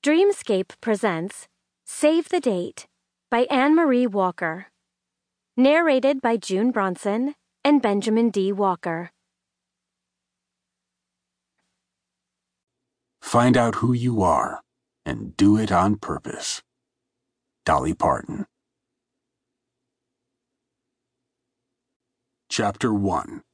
Dreamscape presents Save the Date by Anne-Marie Walker. Narrated by June Bronson and Benjamin D. Walker. Find out who you are and do it on purpose. Dolly Parton. Chapter 1.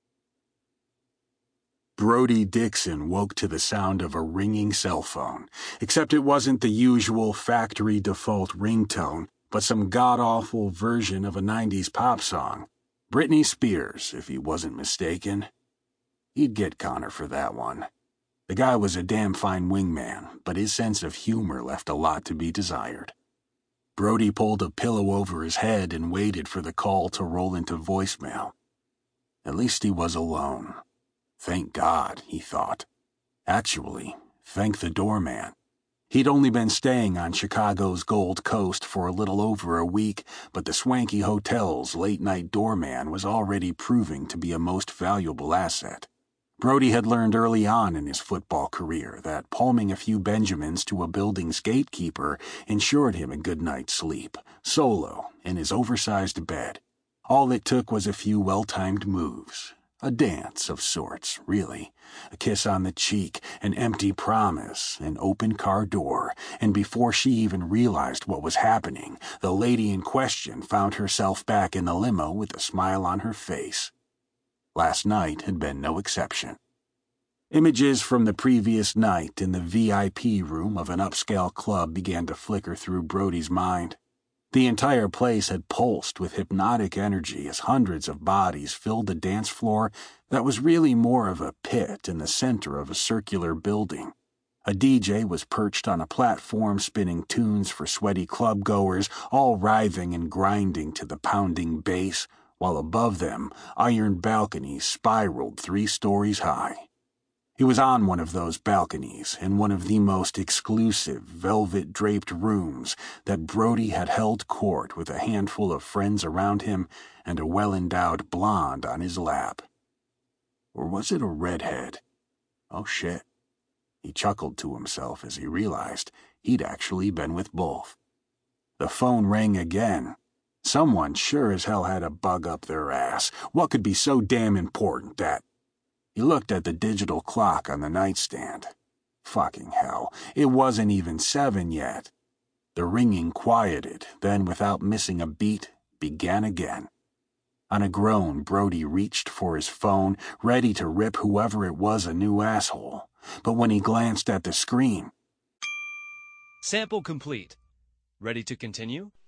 Brody Dixon woke to the sound of a ringing cell phone, except it wasn't the usual factory default ringtone, but some god-awful version of a 90s pop song. Britney Spears, if he wasn't mistaken. He'd get Connor for that one. The guy was a damn fine wingman, but his sense of humor left a lot to be desired. Brody pulled a pillow over his head and waited for the call to roll into voicemail. At least he was alone. Thank God, he thought. Actually, thank the doorman. He'd only been staying on Chicago's Gold Coast for a little over a week, but the swanky hotel's late-night doorman was already proving to be a most valuable asset. Brody had learned early on in his football career that palming a few Benjamins to a building's gatekeeper ensured him a good night's sleep, solo, in his oversized bed. All it took was a few well-timed moves. A dance of sorts, really. A kiss on the cheek, an empty promise, an open car door, and before she even realized what was happening, the lady in question found herself back in the limo with a smile on her face. Last night had been no exception. Images from the previous night in the VIP room of an upscale club began to flicker through Brody's mind. The entire place had pulsed with hypnotic energy as hundreds of bodies filled the dance floor that was really more of a pit in the center of a circular building. A DJ was perched on a platform spinning tunes for sweaty club-goers, all writhing and grinding to the pounding bass, while above them, iron balconies spiraled 3 stories high. He was on one of those balconies in one of the most exclusive, velvet-draped rooms that Brody had held court with a handful of friends around him and a well-endowed blonde on his lap. Or was it a redhead? Oh shit. He chuckled to himself as he realized he'd actually been with both. The phone rang again. Someone sure as hell had a bug up their ass. What could be so damn important that... He looked at the digital clock on the nightstand. Fucking hell, it wasn't even 7 yet. The ringing quieted, then without missing a beat, began again. On a groan, Brody reached for his phone, ready to rip whoever it was a new asshole. But when he glanced at the screen... Sample complete. Ready to continue?